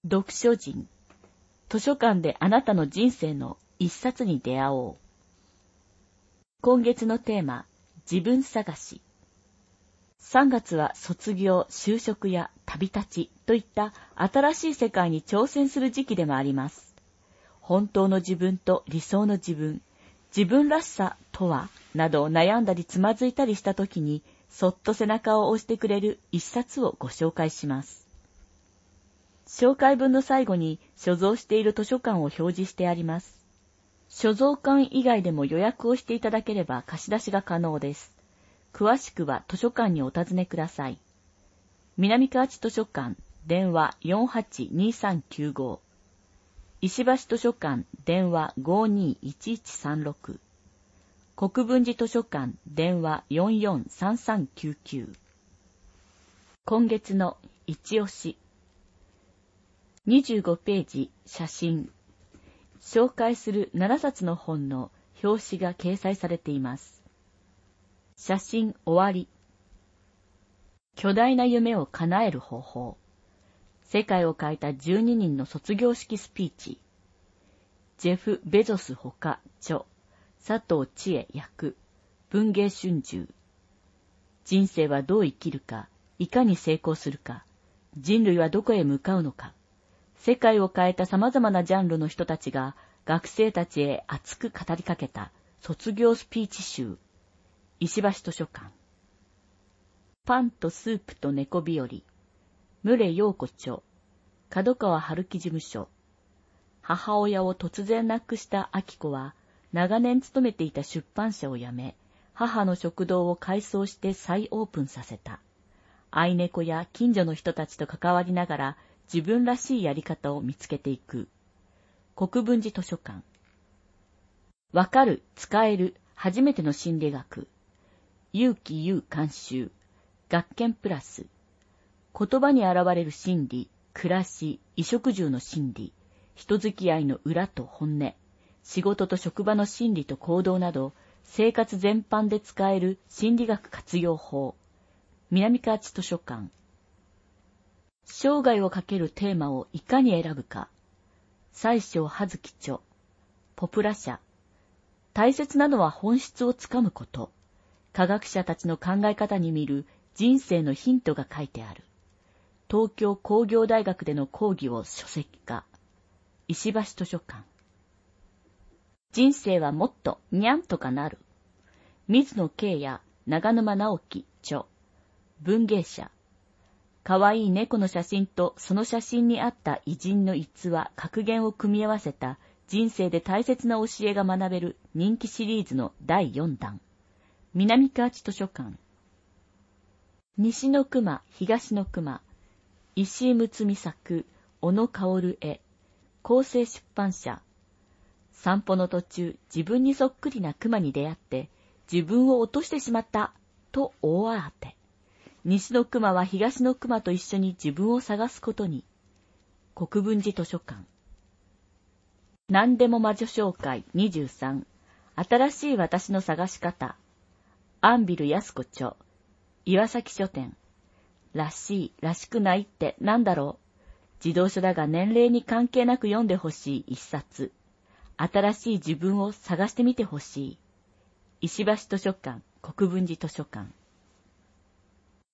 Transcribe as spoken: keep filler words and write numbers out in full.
読書人、図書館であなたの人生の一冊に出会おう。今月のテーマ、自分探し。さんがつは卒業、就職や旅立ちといった新しい世界に挑戦する時期でもあります。本当の自分と理想の自分、自分らしさとはなど悩んだりつまずいたりした時に、そっと背中を押してくれる一冊をご紹介します。紹介文の最後に所蔵している図書館を表示してあります。所蔵館以外でも予約をしていただければ貸し出しが可能です。詳しくは図書館にお尋ねください。南河内図書館、電話 よんはちにさんきゅうご。石橋図書館、電話 ごにいちいちさんろく。国分寺図書館、電話 よんよんさんさんきゅうきゅう。今月の一押し。にじゅうごページ、写真。紹介するななさつの本の表紙が掲載されています。写真終わり。巨大な夢を叶える方法。世界を変えたじゅうににんの卒業式スピーチ。ジェフ・ベゾスほか著、佐藤千恵訳、文藝春秋。人生はどう生きるか、いかに成功するか、人類はどこへ向かうのか。世界を変えた様々なジャンルの人たちが学生たちへ熱く語りかけた卒業スピーチ集。石橋図書館。パンとスープと猫日和。牟陽子著。角川春樹事務所。母親を突然亡くした明子は、長年勤めていた出版社を辞め、母の食堂を改装して再オープンさせた。愛猫や近所の人たちと関わりながら、自分らしいやり方を見つけていく。国分寺図書館。わかる、使える、初めての心理学。勇気優監修。学研プラス。言葉に現れる心理、暮らし、衣食住の心理、人付き合いの裏と本音、仕事と職場の心理と行動など、生活全般で使える心理学活用法。南河内図書館。生涯をかけるテーマをいかに選ぶか。西條葉月著。ポプラ社。大切なのは本質をつかむこと。科学者たちの考え方に見る人生のヒントが書いてある。東京工業大学での講義を書籍化。石橋図書館。人生はもっとにゃんとかなる。水野慶也、長沼直樹著。文芸社。かわいい猫の写真とその写真にあった偉人の逸話、格言を組み合わせた人生で大切な教えが学べる人気シリーズのだいよんだん。南河内図書館。西の熊、東の熊。石井睦美作、小野薫絵。厚生出版社。散歩の途中、自分にそっくりな熊に出会って、自分を落としてしまった、と大慌て。西の熊は東の熊と一緒に自分を探すことに。国分寺図書館。何でも魔女紹介にじゅうさん。新しい私の探し方。アンビル安子著。岩崎書店。らしい、らしくないってなんだろう。児童書だが年齢に関係なく読んでほしい一冊。新しい自分を探してみてほしい。石橋図書館、国分寺図書館。